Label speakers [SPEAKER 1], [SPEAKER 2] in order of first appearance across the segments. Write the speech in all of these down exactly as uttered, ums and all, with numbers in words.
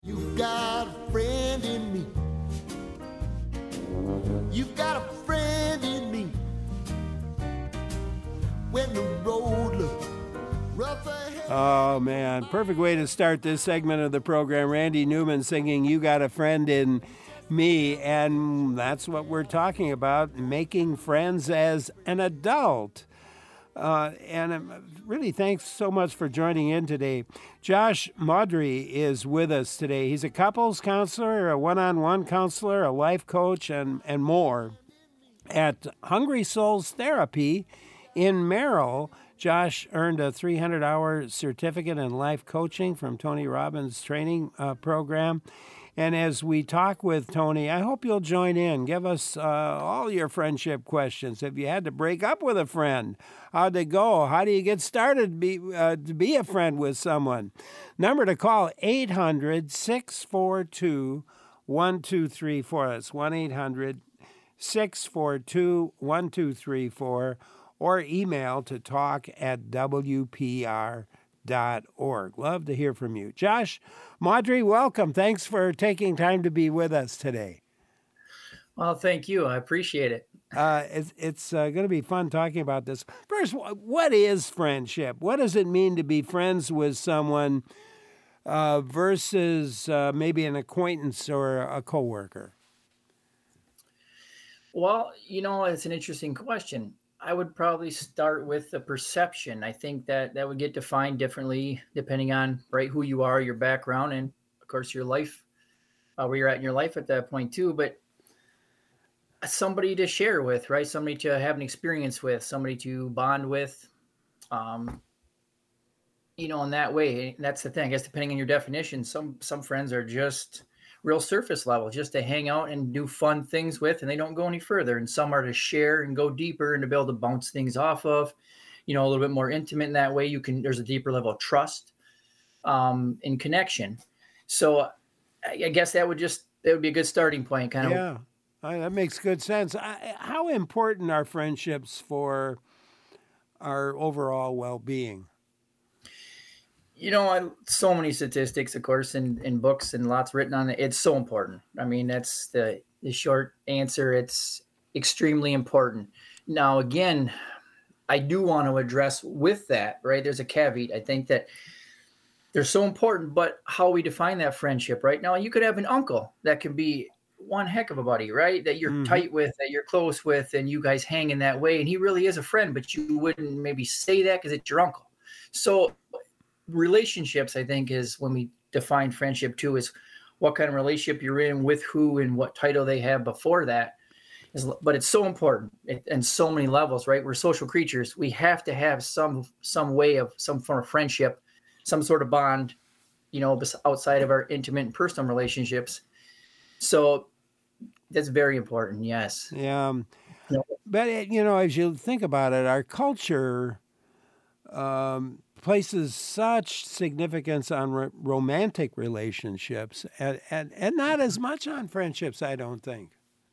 [SPEAKER 1] You've got a friend in me. You've got a friend in me. When the road looks rough ahead.
[SPEAKER 2] Oh, man. Perfect way to start this segment of the program. Randy Newman singing You Got a Friend in Me. And that's what we're talking about, making friends as an adult. Uh, and um, really, thanks so much for joining in today. Josh Maudry is with us today. He's a couples counselor, a one-on-one counselor, a life coach, and, and more. At Hungry Souls Therapy in Merrill, Josh earned a three hundred hour certificate in life coaching from Tony Robbins' training uh, program. And as we talk with Tony, I hope you'll join in. Give us uh, all your friendship questions. If you had to break up with a friend, how'd it go? How do you get started to be, uh, to be a friend with someone? Number to call, eight hundred, six four two, one two three four. That's one eight hundred, six four two, one two three four. Or email to talk at W P R dot org. Love to hear from you. Josh Maudry, welcome. Thanks for taking time to be with us today.
[SPEAKER 3] Well, thank you. I appreciate it.
[SPEAKER 2] Uh, it's it's uh, going to be fun talking about this. First, what is friendship? What does it mean to be friends with someone uh, versus uh, maybe an acquaintance or a coworker?
[SPEAKER 3] Well, you know, it's an interesting question. I would probably start with the perception. I think that that would get defined differently depending on, right, who you are, your background, and of course your life, uh, where you're at in your life at that point too. But somebody to share with, right? Somebody to have an experience with, somebody to bond with, um, you know, in that way. That's the thing. I guess depending on your definition, some some friends are just real surface level, just to hang out and do fun things with, and they don't go any further. And some are to share and go deeper and to be able to bounce things off of, you know, a little bit more intimate in that way. You can, there's a deeper level of trust um, and connection. So I, I guess that would just, that would be a good starting point, kind of.
[SPEAKER 2] Yeah, I, that makes good sense. I, how important are friendships for our overall well-being?
[SPEAKER 3] You know, I, so many statistics, of course, in, in books and lots written on it. It's so important. I mean, that's the, the short answer. It's extremely important. Now, again, I do want to address with that, right? There's a caveat. I think that they're so important, but how we define that friendship, right? Now, you could have an uncle that can be one heck of a buddy, right? That you're mm-hmm. tight with, that you're close with, and you guys hang in that way. And he really is a friend, but you wouldn't maybe say that because it's your uncle. So relationships, I think, is when we define friendship too, is what kind of relationship you're in with who and what title they have before that. Is, but it's so important and so many levels, right? We're social creatures. We have to have some some way of some form of friendship, some sort of bond, you know, outside of our intimate and personal relationships. So that's very important. Yes.
[SPEAKER 2] Yeah. yeah. But, it, you know, as you think about it, our culture um, places such significance on ro- romantic relationships and, and, and not as much on friendships, I don't think.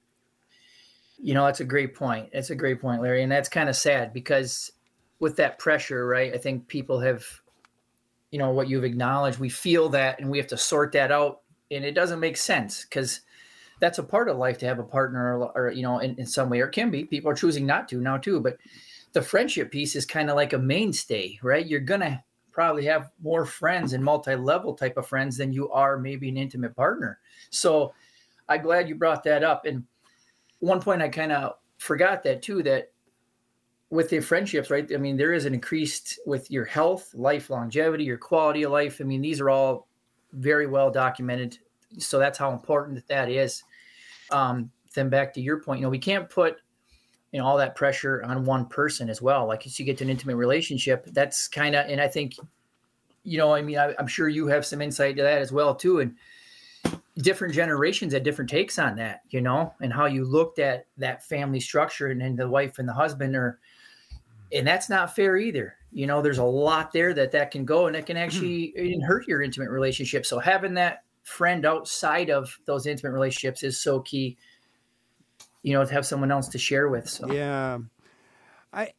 [SPEAKER 3] You know, that's a great point. It's a great point, Larry. And that's kind of sad because with that pressure, right, I think people have, you know, what you've acknowledged, we feel that and we have to sort that out. And it doesn't make sense because that's a part of life to have a partner or, or you know, in, in some way, or it can be. People are choosing not to now too. But the friendship piece is kind of like a mainstay, right? You're going to probably have more friends and multi-level type of friends than you are maybe an intimate partner. So I'm glad you brought that up. And one point I kind of forgot that too, that with the friendships, right? I mean, there is an increased with your health, life longevity, your quality of life. I mean, these are all very well documented. So that's how important that, that is. Um, then back to your point, you know, we can't put, you know, all that pressure on one person as well. Like as you get to an intimate relationship, that's kind of, and I think, you know, I mean, I, I'm sure you have some insight to that as well too. And different generations had different takes on that, you know, and how you looked at that family structure and then the wife and the husband are, and that's not fair either. You know, there's a lot there that that can go and it can actually mm-hmm. hurt your intimate relationship. So having that friend outside of those intimate relationships is so key, you know, to have someone else to share with. So.
[SPEAKER 2] Yeah. I,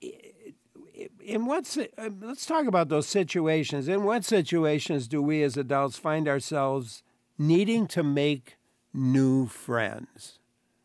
[SPEAKER 2] in what, let's talk about those situations. In what situations do we as adults find ourselves needing to make new friends?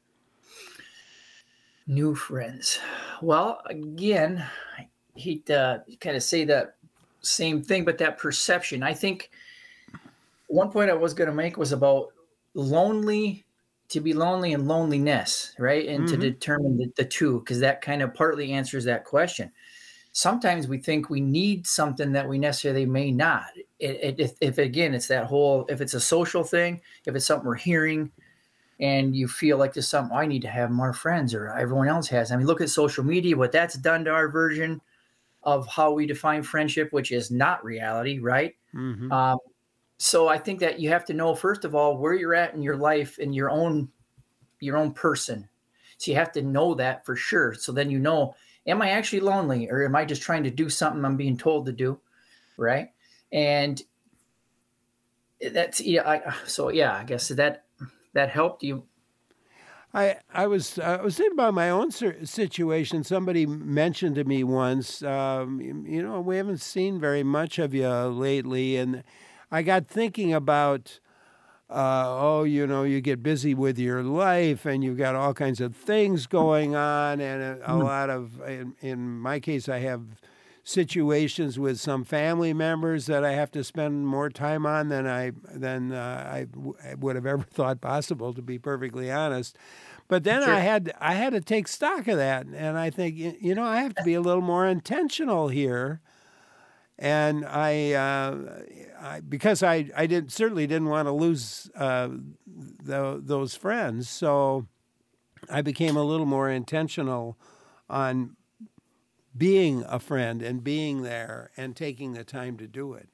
[SPEAKER 3] New friends. Well, again, I hate to kind of say that same thing, but that perception. I think one point I was going to make was about lonely, to be lonely and loneliness, right? And mm-hmm. to determine the, the two, because that kind of partly answers that question. Sometimes we think we need something that we necessarily may not. It, it, if, if, again, it's that whole, if it's a social thing, if it's something we're hearing, and you feel like there's something, I need to have more friends or everyone else has. I mean, look at social media, what that's done to our version of how we define friendship, which is not reality, right? Mm-hmm. Um, so I think that you have to know, first of all, where you're at in your life and your own, your own person. So you have to know that for sure. So then you know, am I actually lonely, or am I just trying to do something I'm being told to do, right? And that's, yeah, I, so yeah, I guess that, that helped you.
[SPEAKER 2] I I was I was thinking about my own situation. Somebody mentioned to me once, um, you know, we haven't seen very much of you lately, and I got thinking about, uh, oh, you know, you get busy with your life, and you've got all kinds of things going on, and a, a mm. lot of, in, in my case, I have situations with some family members that I have to spend more time on than I than uh, I, w- I would have ever thought possible, to be perfectly honest. But then sure. I had I had to take stock of that, and I think, you know, I have to be a little more intentional here. And I, uh, I because I, I did certainly didn't want to lose uh, the, those friends, so I became a little more intentional on being a friend and being there and taking the time to do it.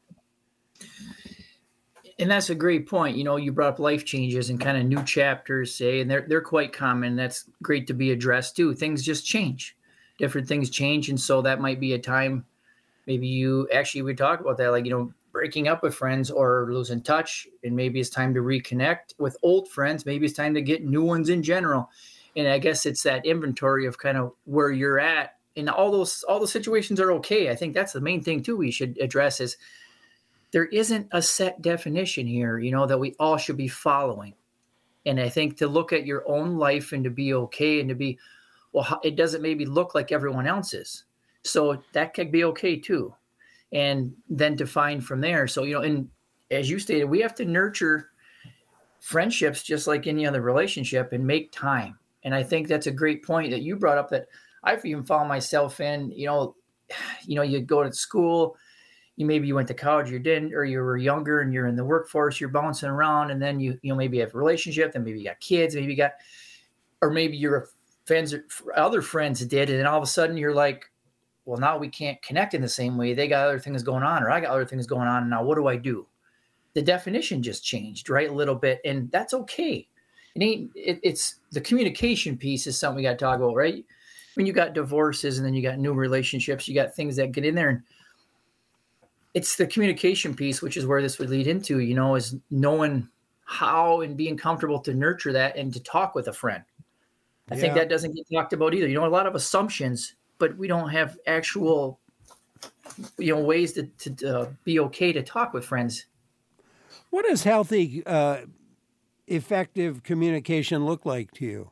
[SPEAKER 3] And that's a great point. You know, you brought up life changes and kind of new chapters, say, and they're they're quite common. That's great to be addressed too. Things just change. Different things change. And so that might be a time, maybe you actually, we talk about that, like, you know, breaking up with friends or losing touch. And maybe it's time to reconnect with old friends. Maybe it's time to get new ones in general. And I guess it's that inventory of kind of where you're at. And all those all those situations are okay. I think that's the main thing too we should address is there isn't a set definition here, you know, that we all should be following. And I think to look at your own life and to be okay and to be, well, it doesn't maybe look like everyone else's. So that could be okay too. And then to find from there. So, you know, and as you stated, we have to nurture friendships just like any other relationship and make time. And I think that's a great point that you brought up, that I've even found myself in, you know, you know, you go to school, you maybe you went to college, you didn't, or you were younger and you're in the workforce, you're bouncing around, and then you, you know, maybe you have a relationship, then maybe you got kids, maybe you got, or maybe your friends, other friends did, and then all of a sudden you're like, well, now we can't connect in the same way. They got other things going on, or I got other things going on. And now what do I do? The definition just changed, right? A little bit, and that's okay. It ain't, it, it's the communication piece is something we got to talk about, right? When you got divorces and then you got new relationships, you got things that get in there, and it's the communication piece, which is where this would lead into, you know, is knowing how and being comfortable to nurture that and to talk with a friend. I yeah. think that doesn't get talked about either. You know, a lot of assumptions, but we don't have actual, you know, ways to, to uh, be okay to talk with friends.
[SPEAKER 2] What does healthy, uh, effective communication look like to you?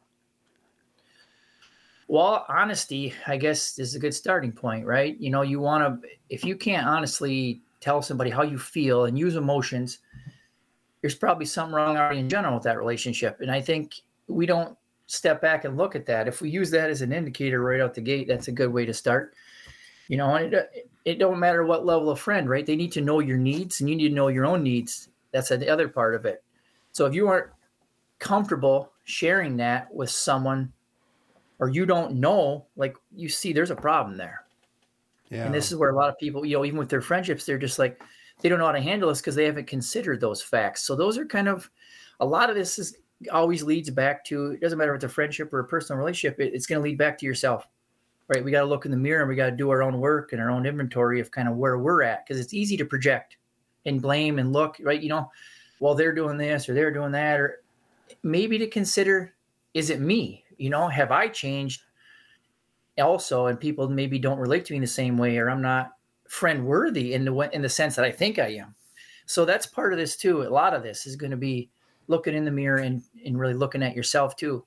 [SPEAKER 3] Well, honesty, I guess, is a good starting point, right? You know, you want to, if you can't honestly tell somebody how you feel and use emotions, there's probably something wrong already in general with that relationship. And I think we don't step back and look at that. If we use that as an indicator right out the gate, that's a good way to start. You know, and it, it don't matter what level of friend, right? They need to know your needs and you need to know your own needs. That's the other part of it. So if you aren't comfortable sharing that with someone, or you don't know, like, you see there's a problem there. Yeah. And this is where a lot of people, you know, even with their friendships, they're just like, they don't know how to handle this because they haven't considered those facts. So those are kind of, a lot of this is always leads back to, it doesn't matter if it's a friendship or a personal relationship, it, it's going to lead back to yourself, right? We got to look in the mirror and we got to do our own work and our own inventory of kind of where we're at. Because it's easy to project and blame and look, right? You know, well, they're doing this or they're doing that, or maybe to consider, is it me? You know, have I changed also? And people maybe don't relate to me in the same way, or I'm not friend worthy in the in the sense that I think I am. So that's part of this too. A lot of this is going to be looking in the mirror and, and really looking at yourself too.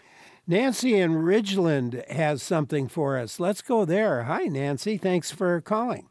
[SPEAKER 2] Nancy in Ridgeland has something for us. Let's go there. Hi, Nancy. Thanks for calling.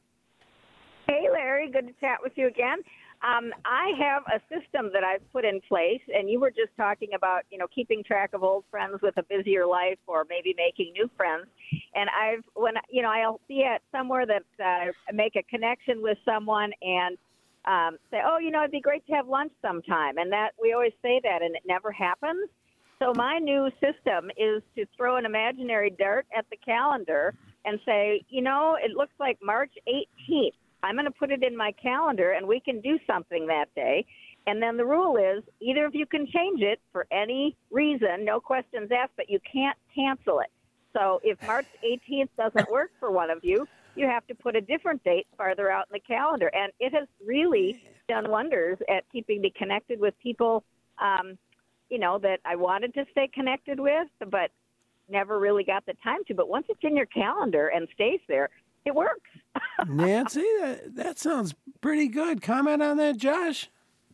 [SPEAKER 4] Hey, Larry. Good to chat with you again. Um, I have a system that I've put in place, and you were just talking about, you know, keeping track of old friends with a busier life or maybe making new friends. And I've, when, you know, I'll be at somewhere that uh, I make a connection with someone and um, say, oh, you know, it'd be great to have lunch sometime. And that we always say that, and it never happens. So my new system is to throw an imaginary dart at the calendar and say, you know, it looks like March eighteenth. I'm going to put it in my calendar, and we can do something that day. And then the rule is either of you can change it for any reason, no questions asked, but you can't cancel it. So if March eighteenth doesn't work for one of you, you have to put a different date farther out in the calendar. And it has really done wonders at keeping me connected with people, um, you know, that I wanted to stay connected with, but never really got the time to. But once it's in your calendar and stays there, it works.
[SPEAKER 2] Nancy, that, that sounds pretty good. Comment on that, Josh?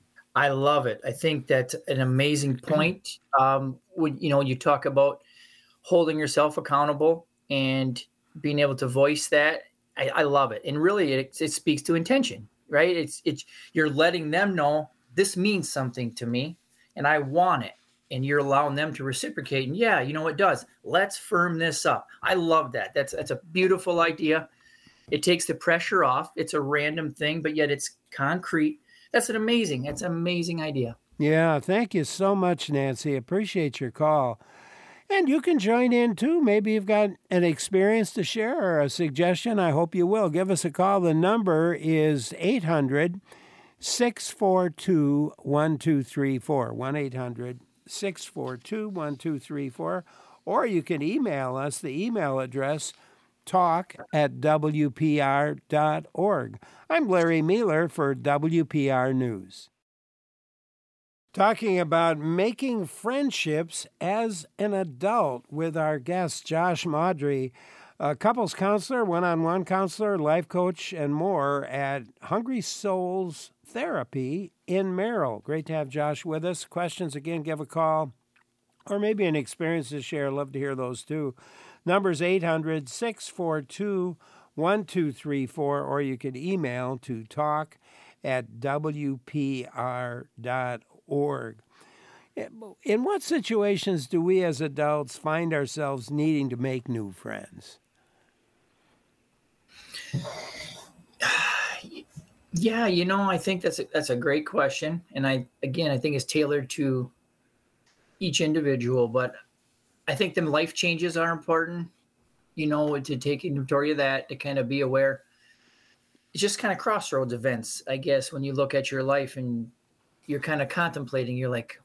[SPEAKER 3] I love it. I think that's an amazing point. Um, when, you know, you talk about holding yourself accountable and being able to voice that, I, I love it. And really, it, it speaks to intention, right? It's it's you're letting them know this means something to me, and I want it. And you're allowing them to reciprocate. And yeah, you know, it does. Let's firm this up. I love that. That's that's a beautiful idea. It takes the pressure off. It's a random thing, but yet it's concrete. That's an amazing, that's an amazing idea.
[SPEAKER 2] Yeah, thank you so much, Nancy. Appreciate your call. And you can join in too. Maybe you've got an experience to share or a suggestion. I hope you will. Give us a call. The number is eight hundred, six four two, one two three four, one eight hundred, six four two, one two three four. Or you can email us. The email address, talk at w p r dot org. I'm Larry Mueller for W P R News. Talking about making friendships as an adult with our guest, Josh Maudry, a couples counselor, one-on-one counselor, life coach, and more at Hungry Souls Therapy in Merrill. Great to have Josh with us. Questions, again, give a call. Or maybe an experience to share. Love to hear those too. Number's eight hundred, six four two, one two three four, or you can email to talk at w p r dot org. In what situations do we as adults find ourselves needing to make new friends?
[SPEAKER 3] Yeah, you know, I think that's a, that's a great question. And I, again, I think it's tailored to each individual, but I think them life changes are important, you know, to take inventory of that, to kind of be aware. It's just kind of crossroads events, I guess, when you look at your life and you're kind of contemplating, you're like,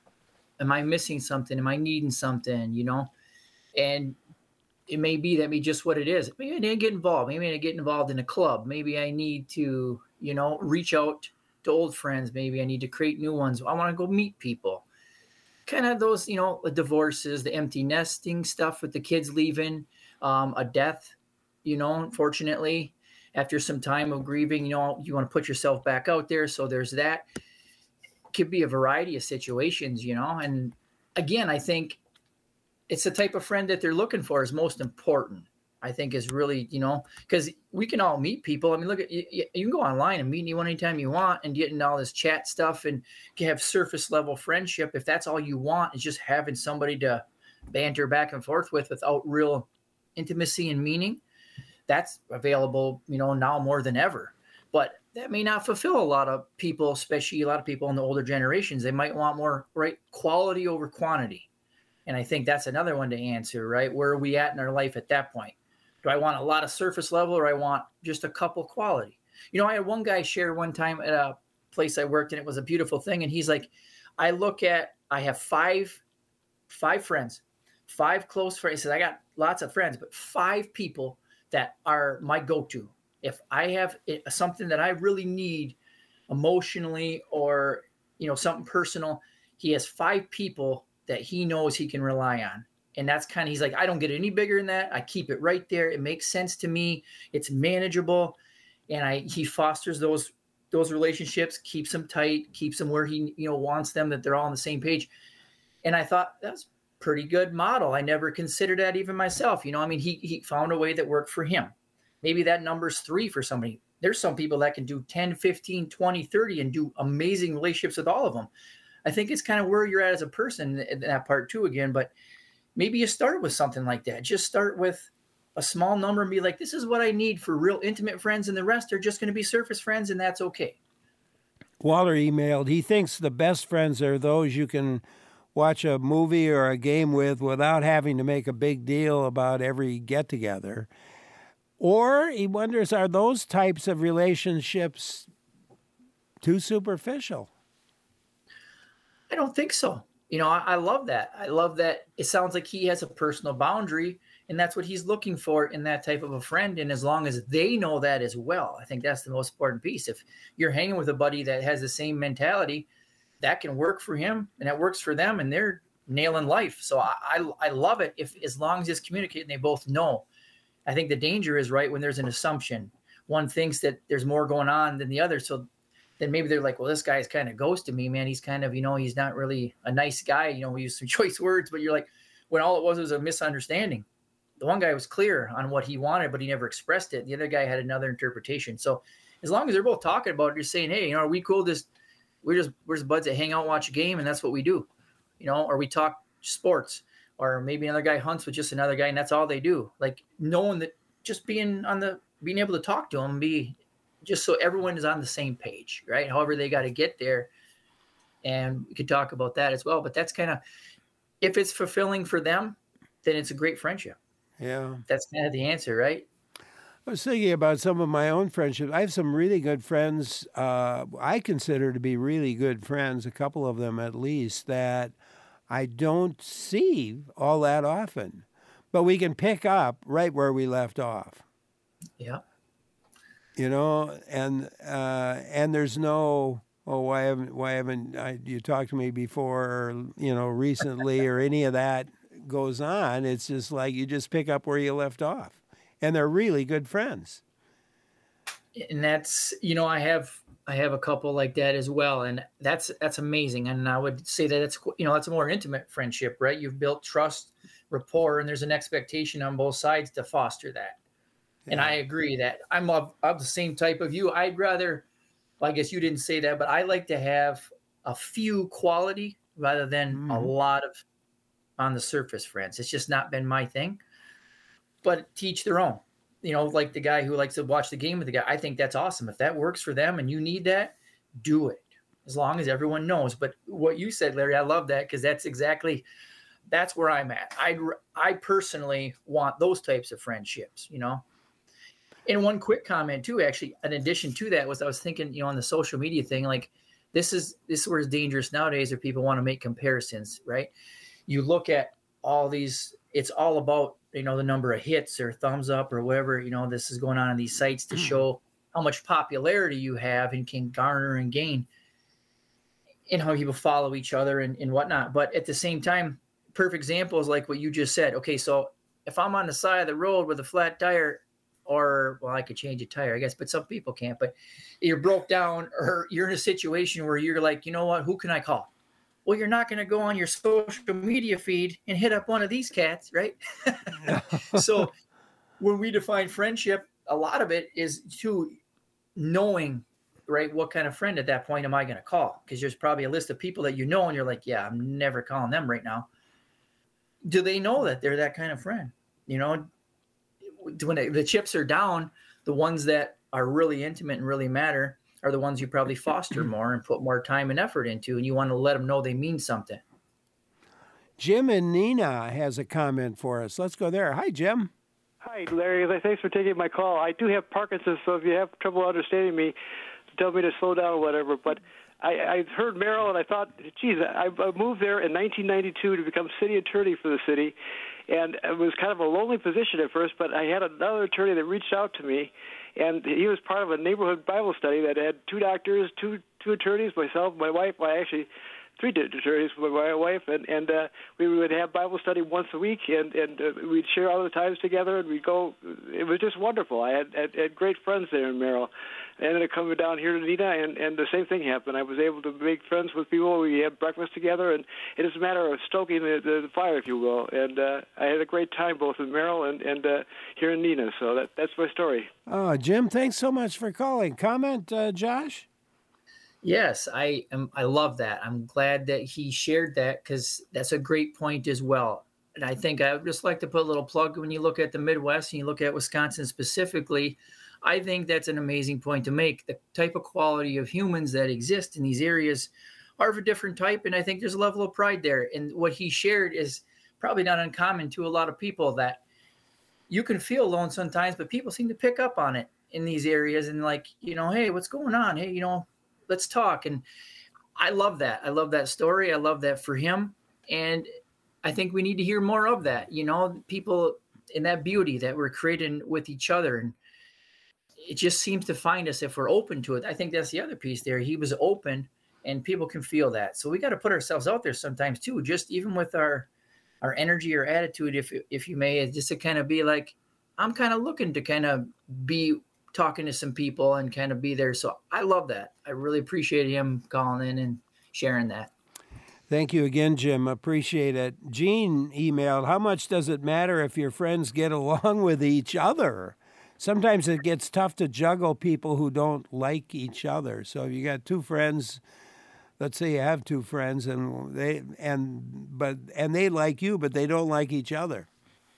[SPEAKER 3] am I missing something? Am I needing something, you know? And it may be that be just what it is. Maybe I need to get involved. Maybe I need to get involved in a club. Maybe I need to, you know, reach out to old friends. Maybe I need to create new ones. I want to go meet people. Kind of those, you know, the divorces, the empty nesting stuff with the kids leaving, um, a death, you know, unfortunately, after some time of grieving, you know, you want to put yourself back out there. So there's that. Could be a variety of situations, you know, and again, I think it's the type of friend that they're looking for is most important. I think is really, you know, because we can all meet people. I mean, look at you, you can go online and meet anyone anytime you want and get into all this chat stuff and can have surface level friendship. If that's all you want is just having somebody to banter back and forth with without real intimacy and meaning, that's available, you know, now more than ever. But that may not fulfill a lot of people, especially a lot of people in the older generations. They might want more, right, quality over quantity. And I think that's another one to answer, right? Where are we at in our life at that point? Do I want a lot of surface level or I want just a couple quality? You know, I had one guy share one time at a place I worked and it was a beautiful thing. And he's like, I look at, I have five, five friends, five close friends. He says, I got lots of friends, but five people that are my go-to. If I have something that I really need emotionally or, you know, something personal, he has five people that he knows he can rely on. And that's kind of, he's like, I don't get any bigger than that. I keep it right there. It makes sense to me. It's manageable. And I, he fosters those those relationships, keeps them tight, keeps them where he, you know, wants them, that they're all on the same page. And I thought that's pretty good model. I never considered that even myself. You know, I mean, he, he found a way that worked for him. Maybe that number's three for somebody. There's some people that can do ten, fifteen, twenty, thirty and do amazing relationships with all of them. I think it's kind of where you're at as a person in that part too, again, but maybe you start with something like that. Just start with a small number and be like, this is what I need for real intimate friends, and the rest are just going to be surface friends, and that's okay.
[SPEAKER 2] Waller emailed, he thinks the best friends are those you can watch a movie or a game with without having to make a big deal about every get-together. Or he wonders, are those types of relationships too superficial?
[SPEAKER 3] I don't think so. You know, I, I love that. I love that it sounds like he has a personal boundary, and that's what he's looking for in that type of a friend. And as long as they know that as well, I think that's the most important piece. If you're hanging with a buddy that has the same mentality, that can work for him and that works for them, and they're nailing life. So I, I, I love it if, as long as it's communicated and they both know. I think the danger is, right, when there's an assumption. One thinks that there's more going on than the other. So then maybe they're like, well, this guy's kind of ghosted me, man. He's kind of, you know, he's not really a nice guy. You know, we use some choice words, but you're like, when all it was was a misunderstanding. The one guy was clear on what he wanted, but he never expressed it. The other guy had another interpretation. So as long as they're both talking about it, you're saying, hey, you know, are we cool? Just, we're just, we're just buds that hang out, watch a game, and that's what we do, you know, or we talk sports, or maybe another guy hunts with just another guy, and that's all they do. Like knowing that, just being on the, being able to talk to them, be just so everyone is on the same page, right? However they got to get there. And we could talk about that as well, but that's kind of, if it's fulfilling for them, then it's a great friendship.
[SPEAKER 2] Yeah.
[SPEAKER 3] That's kind of the answer, right?
[SPEAKER 2] I was thinking about some of my own friendships. I have some really good friends uh, I consider to be really good friends, a couple of them at least, that I don't see all that often. But we can pick up right where we left off.
[SPEAKER 3] Yeah.
[SPEAKER 2] You know, and uh, and there's no, oh, why haven't why haven't I, you talked to me before, or, you know, recently, or any of that goes on. It's just like you just pick up where you left off, and they're really good friends.
[SPEAKER 3] And that's, you know, I have I have a couple like that as well, and that's that's amazing. And I would say that it's, you know, that's a more intimate friendship, right? You've built trust, rapport, and there's an expectation on both sides to foster that. Yeah. And I agree that I'm of, of the same type of you. I'd rather, well, I guess you didn't say that, but I like to have a few quality rather than mm. a lot of on the surface friends. It's just not been my thing. But teach their own. You know, like the guy who likes to watch the game with the guy. I think that's awesome. If that works for them and you need that, do it. As long as everyone knows. But what you said, Larry, I love that, because that's exactly, that's where I'm at. I I personally want those types of friendships, you know. And one quick comment too, actually, in addition to that, was I was thinking, you know, on the social media thing, like this is this is where it's dangerous nowadays, where people want to make comparisons, right? You look at all these, it's all about, you know, the number of hits or thumbs up or whatever, you know, this is going on in these sites to show how much popularity you have and can garner and gain, and how people follow each other and, and whatnot. But at the same time, perfect example is like what you just said. Okay, so if I'm on the side of the road with a flat tire, or, well, I could change a tire, I guess, but some people can't, but you're broke down, or you're in a situation where you're like, you know what, who can I call? Well, you're not going to go on your social media feed and hit up one of these cats, right? So when we define friendship, a lot of it is to knowing, right, what kind of friend at that point am I going to call? Because there's probably a list of people that you know, and you're like, yeah, I'm never calling them right now. Do they know that they're that kind of friend? You know, when the chips are down, the ones that are really intimate and really matter are the ones you probably foster more and put more time and effort into, and you want to let them know they mean something.
[SPEAKER 2] Jim and Nina has a comment for us. Let's go there. Hi, Jim.
[SPEAKER 5] Hi, Larry. Thanks for taking my call. I do have Parkinson's, so if you have trouble understanding me, tell me to slow down or whatever. But I, I heard Merrill, and I thought, geez, I, I moved there in nineteen ninety-two to become city attorney for the city, and it was kind of a lonely position at first, but I had another attorney that reached out to me, and he was part of a neighborhood Bible study that had two doctors, two two attorneys, myself, my wife. Well, actually, three journeys with my wife, and and uh, we would have Bible study once a week, and and uh, we'd share all the times together, and we'd go. It was just wonderful. I had, had, had great friends there in Merrill. I ended up coming down here to Neenah, and, and the same thing happened. I was able to make friends with people. We had breakfast together, and it is a matter of stoking the, the, the fire, if you will. And uh, I had a great time both in Merrill and, and uh, here in Neenah. So that that's my story.
[SPEAKER 2] Oh, Jim, thanks so much for calling. Comment, uh, Josh?
[SPEAKER 3] Yes, I am. I love that. I'm glad that he shared that because that's a great point as well. And I think I would just like to put a little plug when you look at the Midwest and you look at Wisconsin specifically. I think that's an amazing point to make. The type of quality of humans that exist in these areas are of a different type, and I think there's a level of pride there. And what he shared is probably not uncommon to a lot of people, that you can feel alone sometimes, but people seem to pick up on it in these areas and like, you know, hey, what's going on? Hey, you know, let's talk. And I love that. I love that story. I love that for him. And I think we need to hear more of that, you know, people in that beauty that we're creating with each other. And it just seems to find us if we're open to it. I think that's the other piece there. He was open and people can feel that. So we got to put ourselves out there sometimes too, just even with our, our energy or attitude, if, if you may, just to kind of be like, I'm kind of looking to kind of be talking to some people and kind of be there. So I love that. I really appreciate him calling in and sharing that.
[SPEAKER 2] Thank you again, Jim. Appreciate it. Gene emailed, how much does it matter if your friends get along with each other? Sometimes it gets tough to juggle people who don't like each other. So if you got two friends, let's say you have two friends and they and but and they like you, but they don't like each other.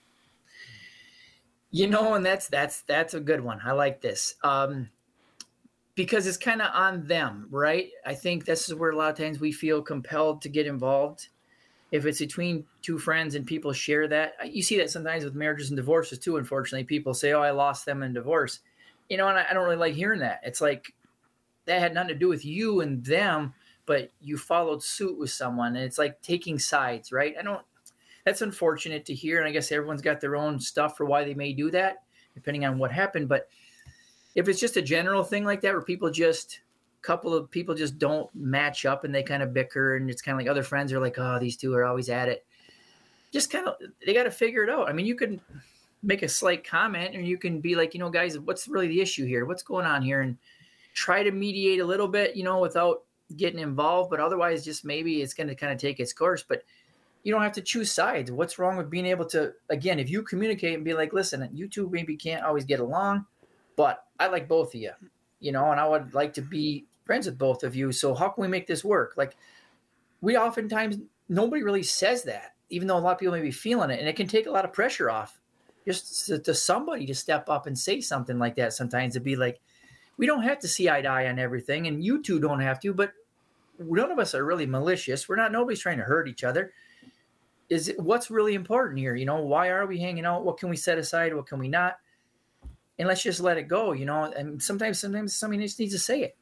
[SPEAKER 3] You know, and that's that's that's a good one. I like this. Um, because it's kind of on them, right? I think this is where a lot of times we feel compelled to get involved. If it's between two friends and people share that, you see that sometimes with marriages and divorces too. Unfortunately, people say, oh, I lost them in divorce. You know, and I, I don't really like hearing that. It's like that had nothing to do with you and them, but you followed suit with someone. And it's like taking sides, right? I don't, that's unfortunate to hear. And I guess everyone's got their own stuff for why they may do that, depending on what happened. But if it's just a general thing like that, where people just, couple of people just don't match up and they kind of bicker, and it's kind of like other friends are like, oh, these two are always at it. Just kind of, they got to figure it out. I mean, you can make a slight comment and you can be like, you know, guys, what's really the issue here? What's going on here? And try to mediate a little bit, you know, without getting involved, but otherwise just maybe it's going to kind of take its course. But you don't have to choose sides. What's wrong with being able to, again, if you communicate and be like, listen, you two maybe can't always get along, but I like both of you, you know, and I would like to be friends with both of you. So how can we make this work? Like, we oftentimes, nobody really says that, even though a lot of people may be feeling it, and it can take a lot of pressure off just to, to somebody to step up and say something like that sometimes, to be like, we don't have to see eye to eye on everything, and you two don't have to, but none of us are really malicious. We're not, nobody's trying to hurt each other. Is it, what's really important here? You know, why are we hanging out? What can we set aside? What can we not? And let's just let it go, you know, and sometimes, sometimes somebody just needs to say it.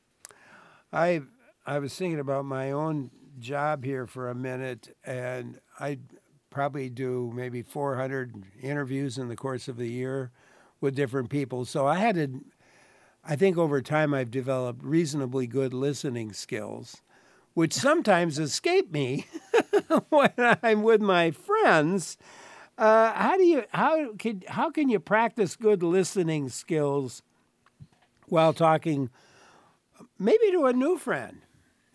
[SPEAKER 2] I I was thinking about my own job here for a minute, and I probably do maybe four hundred interviews in the course of the year with different people. So I had to, I think over time I've developed reasonably good listening skills, which sometimes escape me when I'm with my friends. Uh, how do you how can how can you practice good listening skills while talking maybe to a new friend?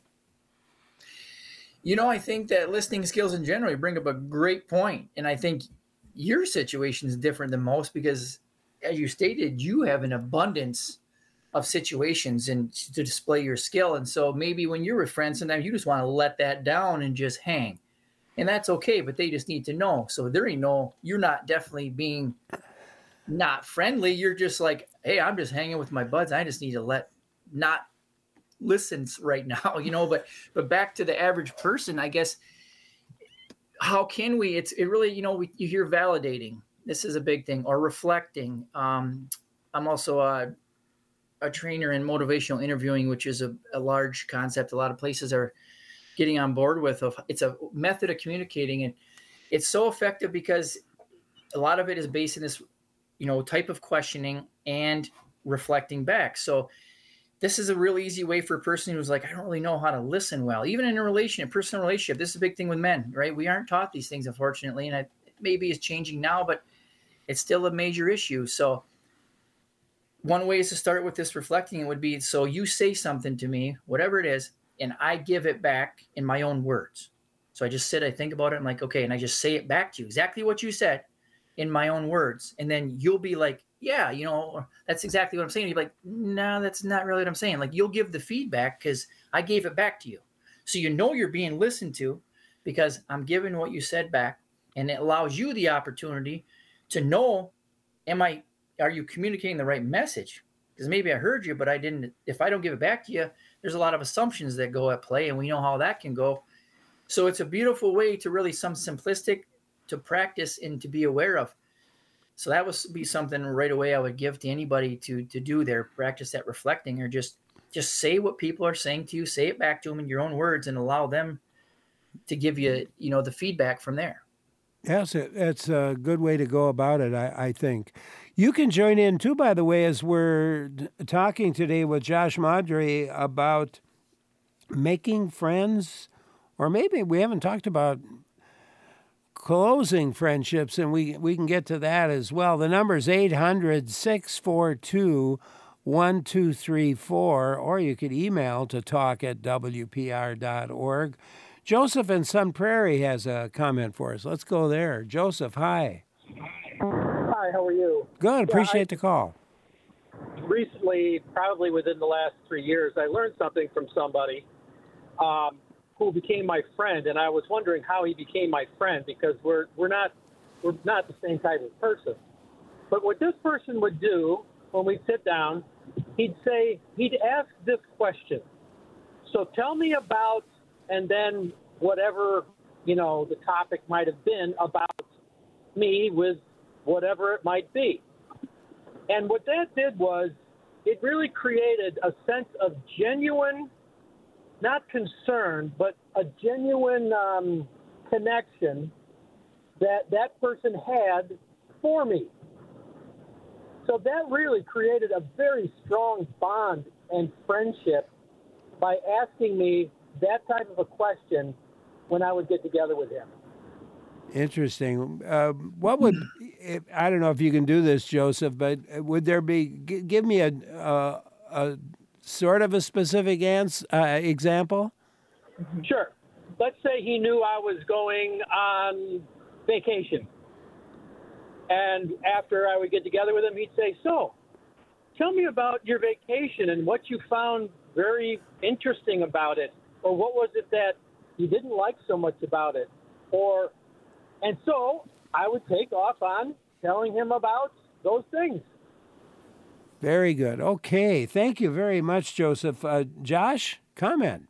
[SPEAKER 3] You know, I think that listening skills in general, you bring up a great point. And I think your situation is different than most because, as you stated, you have an abundance of situations and to display your skill. And so maybe when you're with friends, sometimes you just want to let that down and just hang. And that's okay, but they just need to know. So there ain't no, you're not definitely being not friendly. You're just like, hey, I'm just hanging with my buds. I just need to let not listen right now, you know, but, but back to the average person, I guess, how can we, it's, it really, you know, we, you hear validating. This is a big thing, or reflecting. Um, I'm also a, a trainer in motivational interviewing, which is a, a large concept. A lot of places are getting on board with. Of, it's a method of communicating, and it's so effective because a lot of it is based in this, you know, type of questioning and reflecting back. So this is a real easy way for a person who's like, I don't really know how to listen well. Even in a relationship, personal relationship, this is a big thing with men, right? We aren't taught these things, unfortunately, and it maybe is changing now, but it's still a major issue. So one way is to start with this reflecting. It would be, so you say something to me, whatever it is, and I give it back in my own words. So I just sit, I think about it, I'm like, okay, and I just say it back to you, exactly what you said in my own words. And then you'll be like, yeah, you know, that's exactly what I'm saying. You're like, no, that's not really what I'm saying. Like, you'll give the feedback because I gave it back to you. So you know you're being listened to because I'm giving what you said back, and it allows you the opportunity to know, am I, are you communicating the right message? Because maybe I heard you, but I didn't. If I don't give it back to you, there's a lot of assumptions that go at play, and we know how that can go. So it's a beautiful way to really, some simplistic to practice and to be aware of. So that would be something right away I would give to anybody to to do there. Practice that reflecting, or just just say what people are saying to you, say it back to them in your own words, and allow them to give you, you know, the feedback from there.
[SPEAKER 2] Yes, it, it's a good way to go about it, I, I think. You can join in, too, by the way, as we're talking today with Josh Madre about making friends, or maybe we haven't talked about closing friendships, and we, we can get to that as well. The number is eight hundred, six four two, one two three four, or you could email to talk at w p r dot org. Joseph in Sun Prairie has a comment for us. Let's go there. Joseph, hi.
[SPEAKER 6] Hi, how are you?
[SPEAKER 2] Good. Appreciate
[SPEAKER 6] yeah, I,
[SPEAKER 2] the call.
[SPEAKER 6] Recently, probably within the last three years, I learned something from somebody um, who became my friend, and I was wondering how he became my friend, because we're we're not we're not the same type of person. But what this person would do when we'd sit down, he'd say he'd ask this question. So tell me about, and then whatever, you know, the topic might have been about me with whatever it might be. And what that did was it really created a sense of genuine, not concern, but a genuine um, connection that that person had for me. So that really created a very strong bond and friendship by asking me that type of a question when I would get together with him.
[SPEAKER 2] Interesting. Uh, what would, if, I don't know if you can do this, Joseph, but would there be, g- give me a, a, a sort of a specific ans- uh, example?
[SPEAKER 6] Sure. Let's say he knew I was going on vacation. And after I would get together with him, he'd say, so, tell me about your vacation and what you found very interesting about it. Or what was it that you didn't like so much about it? Or, and so I would take off on telling him about those things.
[SPEAKER 2] Very good. Okay. Thank you very much, Joseph. Uh, Josh, comment.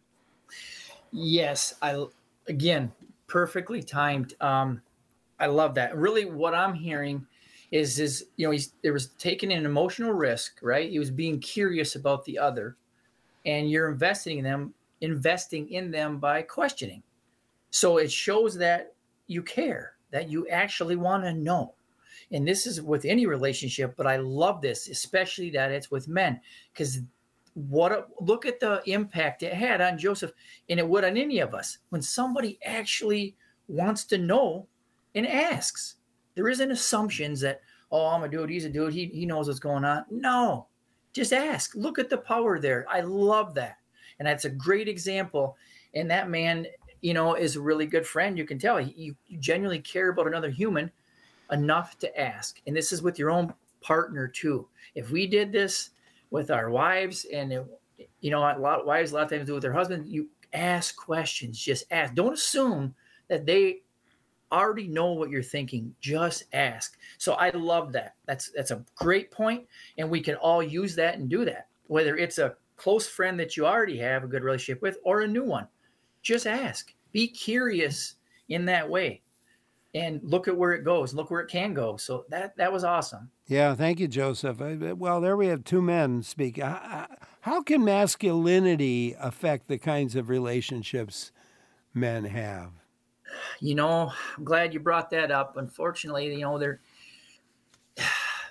[SPEAKER 3] Yes. I, again, perfectly timed. Um, I love that. Really what I'm hearing is, is, you know, he's, there was taking an emotional risk, right? He was being curious about the other, and you're investing in them, investing in them by questioning. So it shows that you care, that you actually want to know. And this is with any relationship, but I love this, especially that it's with men, because what a, look at the impact it had on Joseph, and it would on any of us when somebody actually wants to know and asks. There isn't assumptions that, oh, I'm a dude, he's a dude, he he knows what's going on. No, just ask. Look at the power there. I love that. And that's a great example. And that man, you know, is a really good friend. You can tell you, you genuinely care about another human enough to ask. And this is with your own partner too. If we did this with our wives, and it, you know, a lot of wives a lot of times do with their husband, you ask questions. Just ask. Don't assume that they already know what you're thinking. Just ask. So I love that. That's that's a great point, and we can all use that and do that. Whether it's a close friend that you already have a good relationship with, or a new one, just ask. Be curious in that way, and look at where it goes. Look where it can go. So that that was awesome.
[SPEAKER 2] Yeah, thank you, Joseph. Well, there we have two men speak. How can masculinity affect the kinds of relationships men have?
[SPEAKER 3] You know, I'm glad you brought that up. Unfortunately, you know, there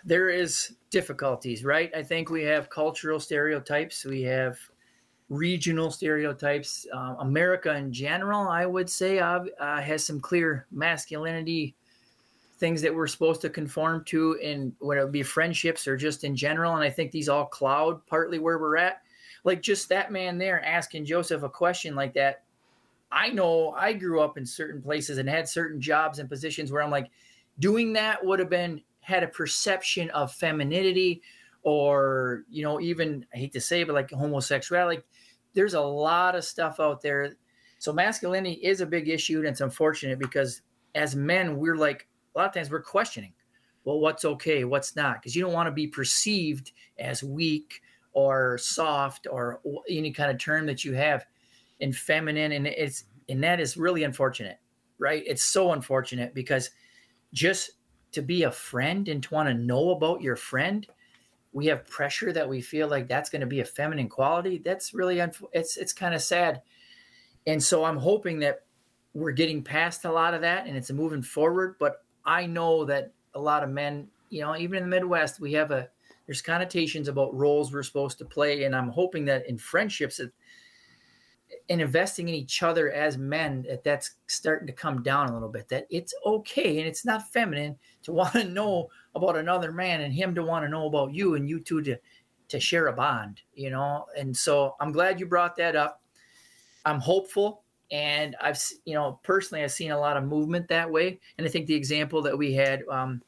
[SPEAKER 3] there is difficulties, right? I think we have cultural stereotypes. We have regional stereotypes. Uh, America in general, I would say, uh, uh, has some clear masculinity things that we're supposed to conform to, and whether it be friendships or just in general. And I think these all cloud partly where we're at. Like just that man there asking Joseph a question like that. I know I grew up in certain places and had certain jobs and positions where I'm like, doing that would have been, had a perception of femininity, or, you know, even, I hate to say it, but like homosexuality. Like, there's a lot of stuff out there. So masculinity is a big issue, and it's unfortunate because as men, we're like, a lot of times we're questioning, well, what's okay, what's not? Because you don't want to be perceived as weak or soft or any kind of term that you have in feminine. And it's, and that is really unfortunate, right? It's so unfortunate because just to be a friend and to want to know about your friend, we have pressure that we feel like that's going to be a feminine quality. That's really, unf- it's, it's kind of sad. And so I'm hoping that we're getting past a lot of that and it's moving forward. But I know that a lot of men, you know, even in the Midwest, we have a, there's connotations about roles we're supposed to play. And I'm hoping that in friendships and investing in each other as men, that that's starting to come down a little bit, that it's okay. And it's not feminine to want to know about another man and him to want to know about you and you two to, to share a bond, you know? And so I'm glad you brought that up. I'm hopeful. And I've, you know, personally, I've seen a lot of movement that way. And I think the example that we had, um,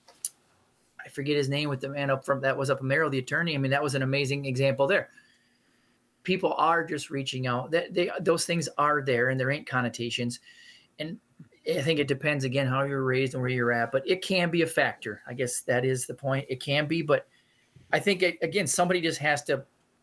[SPEAKER 3] I forget his name, with the man up from that was up in Merrill, the attorney. I mean, that was an amazing example there. People are just reaching out. That they, those things are there, and there ain't connotations. And I think it depends again how you're raised and where you're at, but it can be a factor. I guess that is the point. It can be, but I think it, again, somebody just has to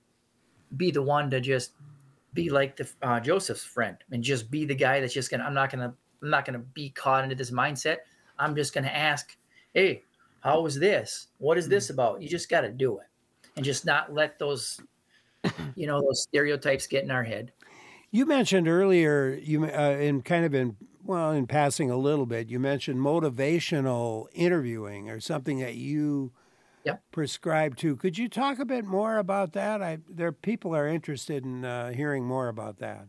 [SPEAKER 3] be the one to just be like the uh, Joseph's friend and just be the guy that's just gonna. I'm not gonna. I'm not gonna be caught into this mindset. I'm just gonna ask, hey, how was this? What is this about? You just got to do it, and just not let those, you know, those stereotypes get in our head.
[SPEAKER 2] You mentioned earlier, you uh, in kind of in well, in passing a little bit, you mentioned motivational interviewing or something that you
[SPEAKER 3] Yep.
[SPEAKER 2] prescribe to. Could you talk a bit more about that? I there people are interested in uh, hearing more about that.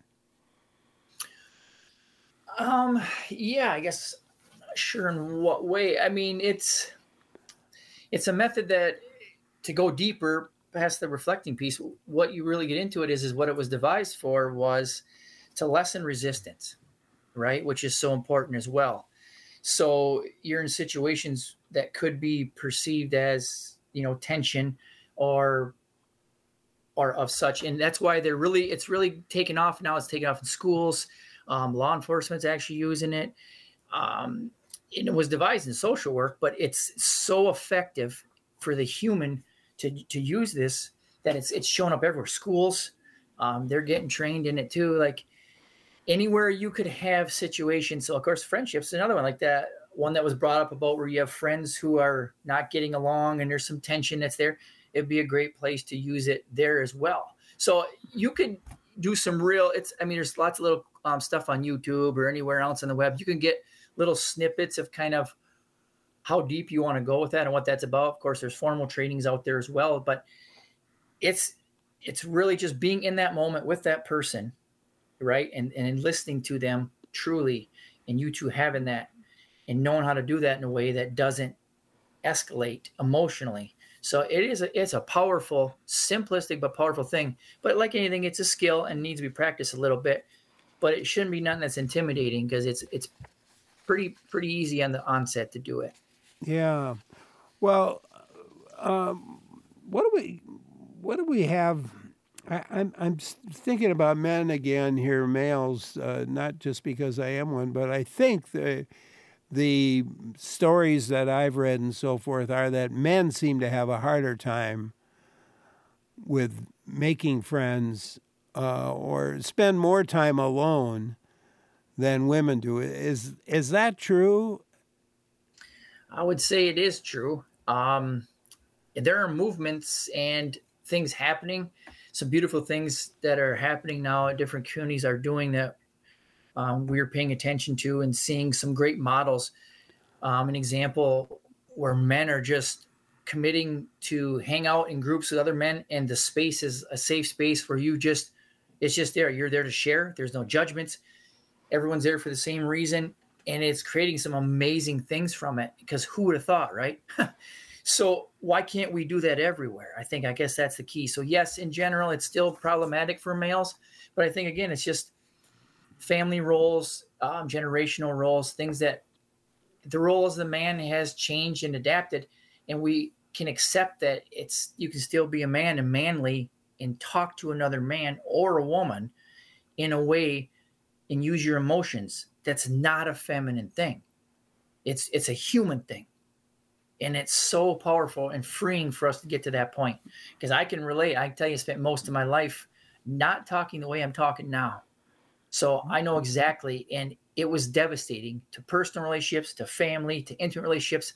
[SPEAKER 3] Um. Yeah. I guess. Not sure in what way. I mean, it's it's a method that, to go deeper past the reflecting piece, what you really get into it is is what it was devised for was to lessen resistance, right? Which is so important as well. So you're in situations that could be perceived as, you know, tension or or of such. And that's why they're really, it's really taken off now. It's taken off in schools. Um, law enforcement's actually using it. Um, and it was devised in social work, but it's so effective for the human to to use this that it's it's showing up everywhere. Schools, um, they're getting trained in it too. Like anywhere you could have situations. So of course, friendships, another one like that. One that was brought up about where you have friends who are not getting along and there's some tension that's there. It'd be a great place to use it there as well. So you could do some real, it's, I mean, there's lots of little um, stuff on YouTube or anywhere else on the web. You can get little snippets of kind of how deep you want to go with that and what that's about. Of course, there's formal trainings out there as well, but it's, it's really just being in that moment with that person, right? And, and listening to them truly, and you two having that and knowing how to do that in a way that doesn't escalate emotionally. So it is a, it's a powerful, simplistic, but powerful thing. But like anything, it's a skill and needs to be practiced a little bit, but it shouldn't be nothing that's intimidating because it's, it's pretty, pretty easy on the onset to do it.
[SPEAKER 2] Yeah. Well, um, what do we, what do we have? I, I'm, I'm thinking about men again here, males, uh, not just because I am one, but I think the, the stories that I've read and so forth are that men seem to have a harder time with making friends uh, or spend more time alone than women do. Is is that true?
[SPEAKER 3] I would say it is true. Um, there are movements and things happening. Some beautiful things that are happening now at different communities are doing that. Um, we're paying attention to and seeing some great models. Um, an example where men are just committing to hang out in groups with other men, and the space is a safe space where you just, it's just there. You're there to share. There's no judgments. Everyone's there for the same reason. And it's creating some amazing things from it, because who would have thought, right? So why can't we do that everywhere? I think, I guess that's the key. So yes, in general, it's still problematic for males, but I think, again, it's just family roles, um, generational roles, things that the role as the man has changed and adapted, and we can accept that it's, you can still be a man and manly and talk to another man or a woman in a way and use your emotions. That's not a feminine thing. It's, it's a human thing. And it's so powerful and freeing for us to get to that point. Because I can relate. I can tell you, I spent most of my life not talking the way I'm talking now. So I know exactly. And it was devastating to personal relationships, to family, to intimate relationships.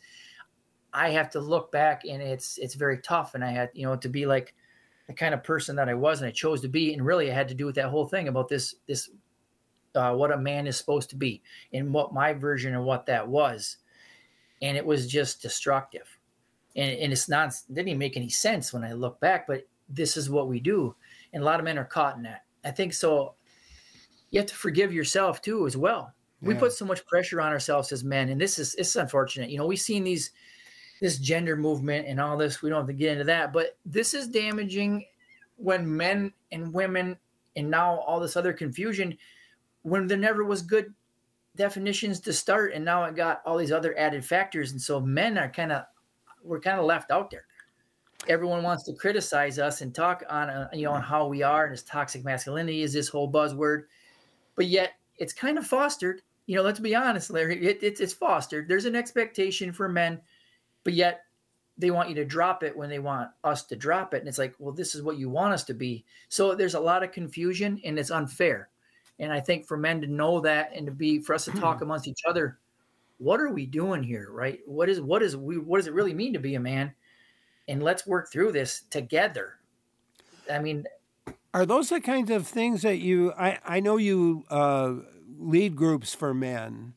[SPEAKER 3] I have to look back, and it's it's very tough. And I had, you know, to be like the kind of person that I was and I chose to be. And really, I had to do with that whole thing about this, this uh, what a man is supposed to be and what my version of what that was. And it was just destructive. And, and it's not, it didn't even make any sense when I look back, but this is what we do. And a lot of men are caught in that. I think so. You have to forgive yourself too, as well. Yeah. We put so much pressure on ourselves as men, and this is, it's unfortunate. You know, we've seen these, this gender movement and all this, we don't have to get into that, but this is damaging when men and women, and now all this other confusion, when there never was good definitions to start, and now it got all these other added factors, and so men are kind of, we're kind of left out there. Everyone wants to criticize us and talk on uh, you know, on how we are, and this toxic masculinity is this whole buzzword, but yet it's kind of fostered. You know, let's be honest, Larry, it, it, it's fostered. There's an expectation for men, but yet they want you to drop it when they want us to drop it, and it's like, well, this is what you want us to be. So there's a lot of confusion, and it's unfair. And I think for men to know that, and to be, for us to talk amongst each other, what are we doing here, right? What is, what is we, what does it really mean to be a man? And let's work through this together. I mean,
[SPEAKER 2] are those the kinds of things that you, I, I know you uh, lead groups for men.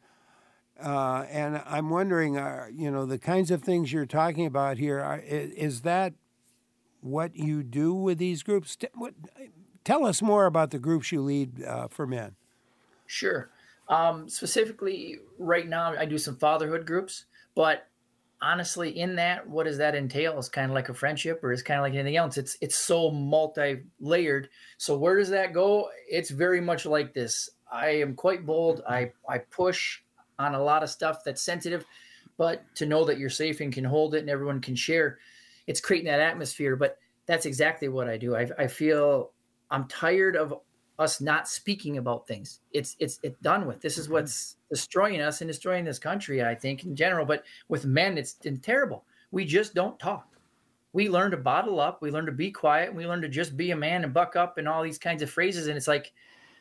[SPEAKER 2] Uh, and I'm wondering, uh, you know, the kinds of things you're talking about here, are, is that what you do with these groups? What, Tell us more about the groups you lead uh, for men.
[SPEAKER 3] Sure. Um, specifically, right now, I do some fatherhood groups. But honestly, in that, what does that entail? It's kind of like a friendship, or it's kind of like anything else. It's it's so multi-layered. So where does that go? It's very much like this. I am quite bold. I, I push on a lot of stuff that's sensitive. But to know that you're safe and can hold it and everyone can share, it's creating that atmosphere. But that's exactly what I do. I, I feel... I'm tired of us not speaking about things. It's it's it's done with. This is what's destroying us and destroying this country, I think, in general. But with men, it's been terrible. We just don't talk. We learn to bottle up. We learn to be quiet. We learn to just be a man and buck up and all these kinds of phrases. And it's like,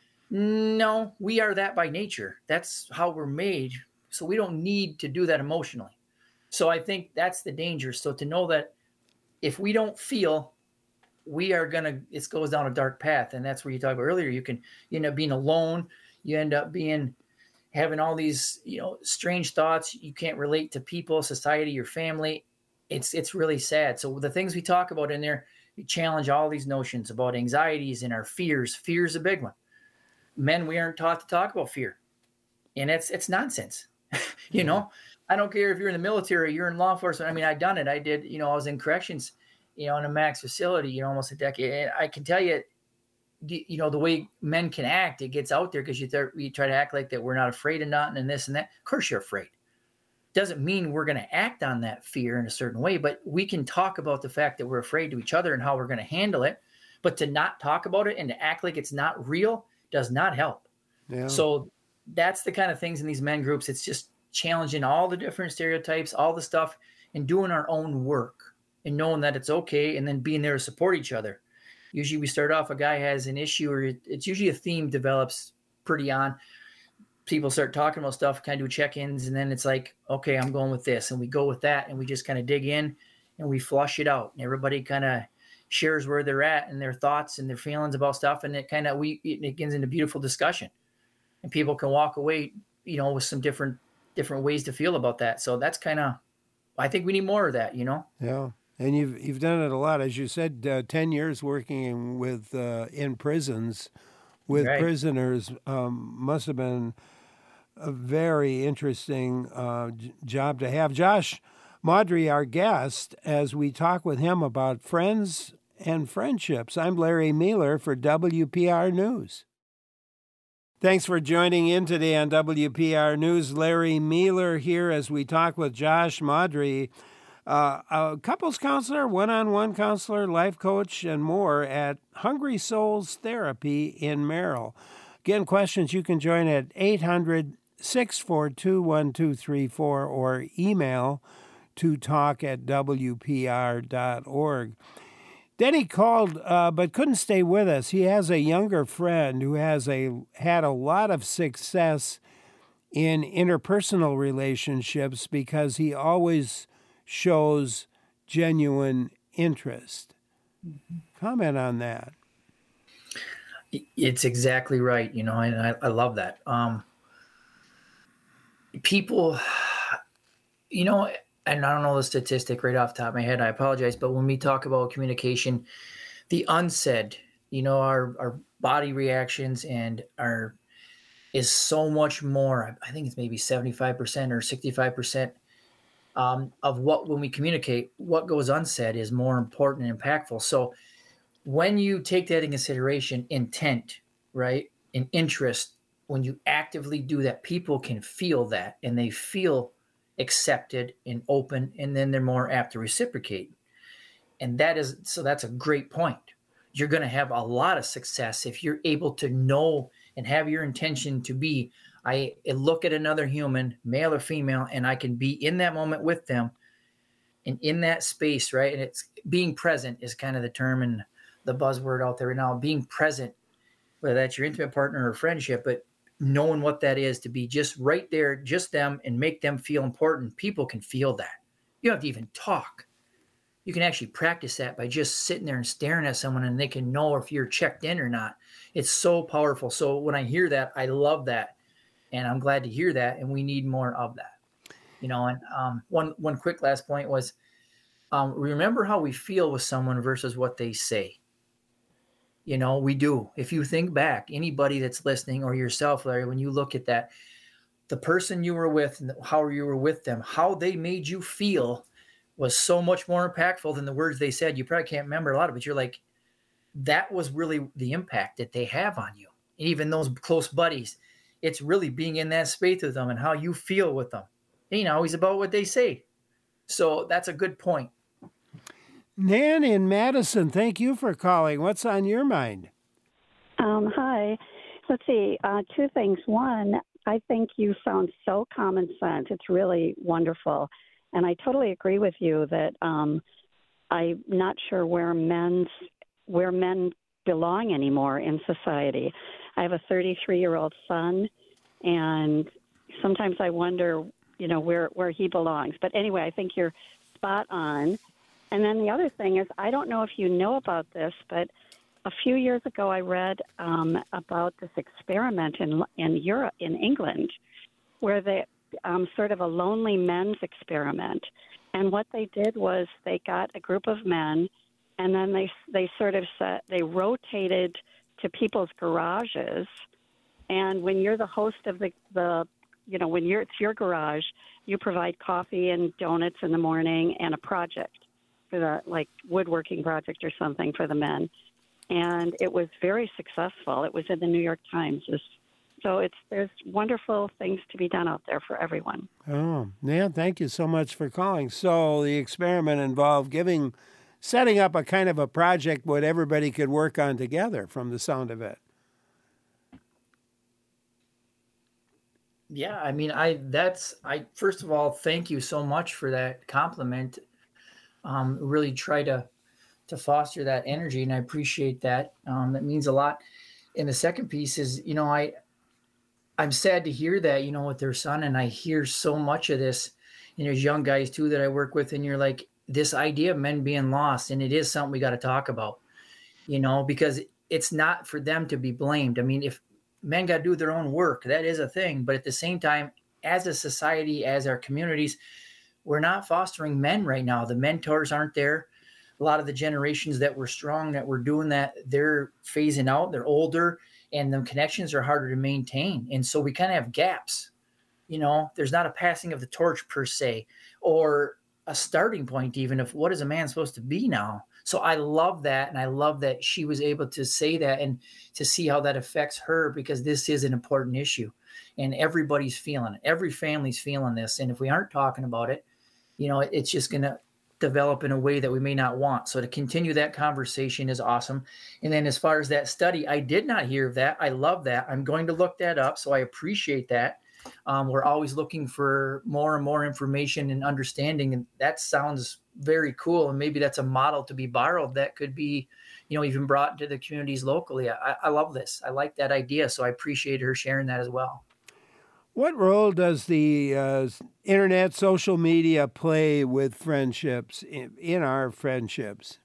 [SPEAKER 3] no, we are that by nature. That's how we're made. So we don't need to do that emotionally. So I think that's the danger. So to know that if we don't feel, we are going to, it goes down a dark path. And that's where you talked about earlier. You can, you end up being alone. You end up being, having all these, you know, strange thoughts. You can't relate to people, society, your family. It's, it's really sad. So the things we talk about in there, we challenge all these notions about anxieties and our fears. Fear is a big one. Men, we aren't taught to talk about fear. And it's, it's nonsense. you know, I don't care if you're in the military, you're in law enforcement. I mean, I done it. I did, you know, I was in corrections, you know, in a max facility, you know, almost a decade. And I can tell you, you know, the way men can act, it gets out there because you, th- you try to act like that we're not afraid of nothing and this and that. Of course you're afraid. Doesn't mean we're going to act on that fear in a certain way, but we can talk about the fact that we're afraid to each other and how we're going to handle it. But to not talk about it and to act like it's not real does not help. Yeah. So that's the kind of things in these men groups. It's just challenging all the different stereotypes, all the stuff, and doing our own work. And knowing that it's okay, and then being there to support each other. Usually we start off, a guy has an issue, or it's usually a theme develops pretty on. People start talking about stuff, kind of do check-ins, and then it's like, okay, I'm going with this. And we go with that, and we just kind of dig in, and we flush it out. And everybody kind of shares where they're at and their thoughts and their feelings about stuff, and it kind of, we it gets into beautiful discussion. And people can walk away, you know, with some different different ways to feel about that. So that's kind of I think we need more of that, you know?
[SPEAKER 2] Yeah. And you've you've done it a lot, as you said. Uh, Ten years working with uh, in prisons with
[SPEAKER 3] Right.
[SPEAKER 2] prisoners um, must have been a very interesting uh, j- job to have. Josh Maudry, our guest, as we talk with him about friends and friendships. I'm Larry Mueller for W P R News. Thanks for joining in today on W P R News. Larry Mueller here as we talk with Josh Maudry, uh, a couples counselor, one-on-one counselor, life coach, and more at Hungry Souls Therapy in Merrill. Again, questions you can join at eight hundred, six four two, one two three four or email to talk at w p r dot org. Denny called uh, but couldn't stay with us. He has a younger friend who has a had a lot of success in interpersonal relationships because he always shows genuine interest. Mm-hmm. Comment on that.
[SPEAKER 3] It's exactly right, you know, and I, I love that. Um, people, you know, and I don't know the statistic right off the top of my head, I apologize, but when we talk about communication, the unsaid, you know, our, our body reactions and our is so much more. I think it's maybe seventy-five percent or sixty-five percent um, of what, when we communicate, what goes unsaid is more important and impactful. So when you take that in consideration, intent, right, and interest, when you actively do that, people can feel that and they feel accepted and open, and then they're more apt to reciprocate. And that is, so that's a great point. You're going to have a lot of success if you're able to know and have your intention to be, I look at another human, male or female, and I can be in that moment with them and in that space, right? And it's being present is kind of the term and the buzzword out there right now, being present, whether that's your intimate partner or friendship, but knowing what that is, to be just right there, just them, and make them feel important. People can feel that. You don't have to even talk. You can actually practice that by just sitting there and staring at someone, and they can know if you're checked in or not. It's so powerful. So when I hear that, I love that. And I'm glad to hear that. And we need more of that. You know, and um, one, one quick last point was, um, remember how we feel with someone versus what they say. You know, we do. If you think back, anybody that's listening or yourself, Larry, when you look at that, the person you were with and how you were with them, how they made you feel was so much more impactful than the words they said. You probably can't remember a lot of it. You're like, that was really the impact that they have on you. Even those close buddies, it's really being in that space with them and how you feel with them. It ain't always about what they say. So that's a good point.
[SPEAKER 2] Nan in Madison, thank you for calling. What's on your mind?
[SPEAKER 7] Um, hi. Let's see. Uh, two things. One, I think you sound so common sense. It's really wonderful. And I totally agree with you that um, I'm not sure where men's where men belong anymore in society. I have a thirty-three-year-old son, and sometimes I wonder, you know, where, where he belongs. But anyway, I think you're spot on. And then the other thing is, I don't know if you know about this, but a few years ago I read um, about this experiment in in Europe, in England, where they um, sort of a lonely men's experiment. And what they did was they got a group of men, and then they they sort of set, they rotated to people's garages. And when you're the host of the, the you know, when you're it's your garage, you provide coffee and donuts in the morning and a project. For the like woodworking project or something for the men, and it was very successful. It was in the New York Times. So it's there's wonderful things to be done out there for everyone.
[SPEAKER 2] Oh, yeah, thank you so much for calling. So the experiment involved giving, setting up a kind of a project what everybody could work on together, from the sound of it.
[SPEAKER 3] Yeah, I mean, I that's I first of all, thank you so much for that compliment. Um, really try to to foster that energy, and I appreciate that. Um, that means a lot. And the second piece is, you know, I I'm sad to hear that, you know, with their son, and I hear so much of this. And there's young guys too that I work with, and you're like, this idea of men being lost, and it is something we got to talk about, you know, because it's not for them to be blamed. I mean, if men got to do their own work, that is a thing, but at the same time, as a society, as our communities, we're not fostering men right now. The mentors aren't there. A lot of the generations that were strong, that were doing that, they're phasing out. They're older, and the connections are harder to maintain. And so we kind of have gaps. You know, there's not a passing of the torch per se, or a starting point even of what is a man supposed to be now. So I love that. And I love that she was able to say that and to see how that affects her, because this is an important issue and everybody's feeling it. Every family's feeling this. And if we aren't talking about it, you know, it's just going to develop in a way that we may not want. So to continue that conversation is awesome. And then as far as that study, I did not hear of that. I love that. I'm going to look that up. So I appreciate that. Um, we're always looking for more and more information and understanding. And that sounds very cool. And maybe that's a model to be borrowed that could be, you know, even brought to the communities locally. I, I love this. I like that idea. So I appreciate her sharing that as well.
[SPEAKER 2] What role does the uh, internet, social media play with friendships, in, in our friendships?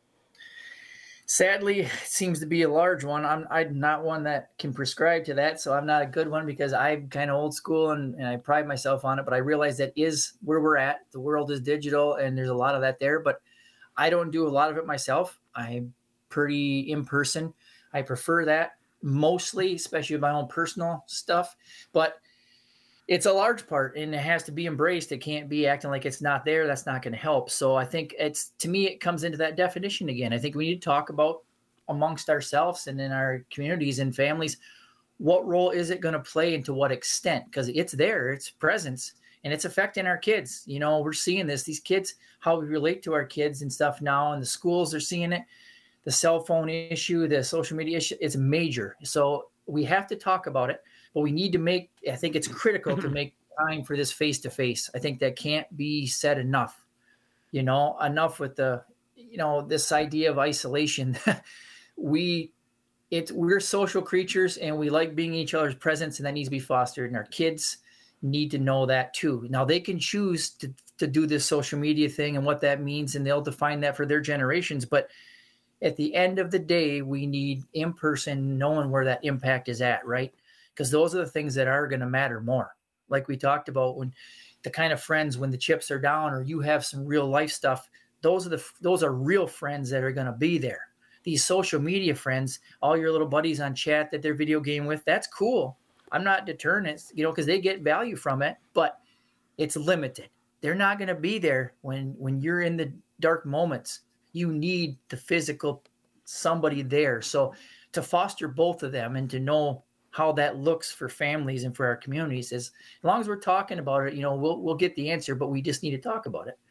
[SPEAKER 3] Sadly, it seems to be a large one. I'm, I'm not one that can prescribe to that, so I'm not a good one because I'm kind of old school and, and I pride myself on it. But I realize that is where we're at. The world is digital and there's a lot of that there, but I don't do a lot of it myself. I'm pretty in person. I prefer that mostly, especially with my own personal stuff. But it's a large part and it has to be embraced. It can't be acting like it's not there. That's not going to help. So I think it's, to me, it comes into that definition again. I think we need to talk about amongst ourselves and in our communities and families, what role is it going to play and to what extent? Because it's there, it's presence, and it's affecting our kids. You know, we're seeing this, these kids, how we relate to our kids and stuff now, and the schools are seeing it. The cell phone issue, the social media issue, it's major. So we have to talk about it. But we need to make, I think it's critical to make time for this face-to-face. I think that can't be said enough, you know, enough with the, you know, this idea of isolation. we, it's, we're social creatures and we like being in each other's presence, and that needs to be fostered. And our kids need to know that too. Now they can choose to, to do this social media thing and what that means, and they'll define that for their generations. But at the end of the day, we need in person, knowing where that impact is at, right? Because those are the things that are going to matter more. Like we talked about, when the kind of friends, when the chips are down or you have some real life stuff, those are the those are real friends that are going to be there. These social media friends, all your little buddies on chat that they're video game with, that's cool. I'm not deterring it, you know, because they get value from it, but it's limited. They're not going to be there when when you're in the dark moments. You need the physical somebody there. So to foster both of them and to know how that looks for families and for our communities is, as long as we're talking about it, you know, we'll we'll get the answer, but we just need to talk about it.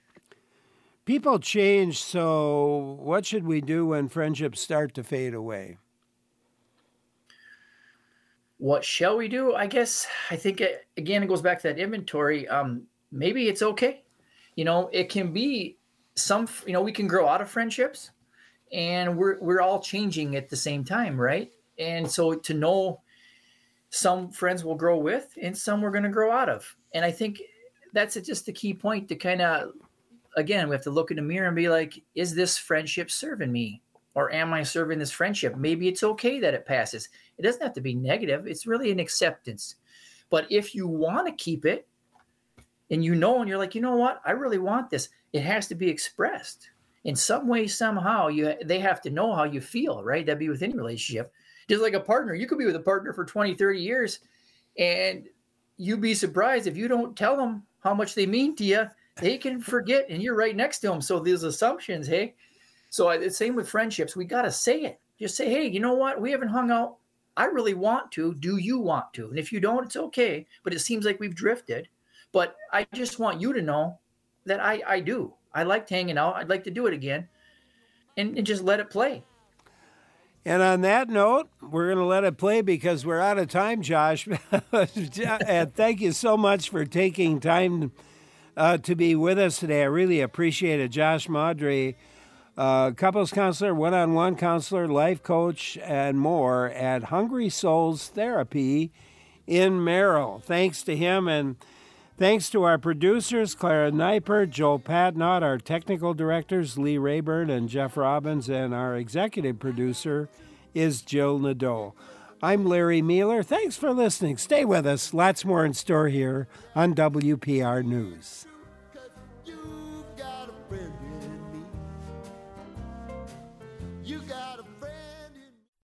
[SPEAKER 2] People change, so what should we do when friendships start to fade away?
[SPEAKER 3] What shall we do? I guess I think it, again, it goes back to that inventory. Um, maybe it's okay. You know, it can be some, you know, we can grow out of friendships, and we're we're all changing at the same time, right? And so to know some friends will grow with and some we're going to grow out of. And I think that's just the key point to kind of, again, we have to look in the mirror and be like, is this friendship serving me? Or am I serving this friendship? Maybe it's okay that it passes. It doesn't have to be negative. It's really an acceptance. But if you want to keep it and you know, and you're like, you know what, I really want this, it has to be expressed in some way, somehow. You they have to know how you feel, right? That'd be with any relationship. Just like a partner, you could be with a partner for twenty, thirty years, and you'd be surprised if you don't tell them how much they mean to you, they can forget, and you're right next to them. So these assumptions, hey? So it's same with friendships. We got to say it. Just say, hey, you know what? We haven't hung out. I really want to. Do you want to? And if you don't, it's okay. But it seems like we've drifted. But I just want you to know that I, I do. I liked hanging out. I'd like to do it again. And, and just let it play.
[SPEAKER 2] And on that note, we're going to let it play because we're out of time, Josh. And thank you so much for taking time uh, to be with us today. I really appreciate it. Josh Maudry, uh, couples counselor, one-on-one counselor, life coach, and more at Hungry Souls Therapy in Merrill. Thanks to him, and thanks to our producers, Clara Neiper, Joel Patnott, our technical directors, Lee Rayburn and Jeff Robbins, and our executive producer is Jill Nadeau. I'm Larry Mueller. Thanks for listening. Stay with us. Lots more in store here on W P R News.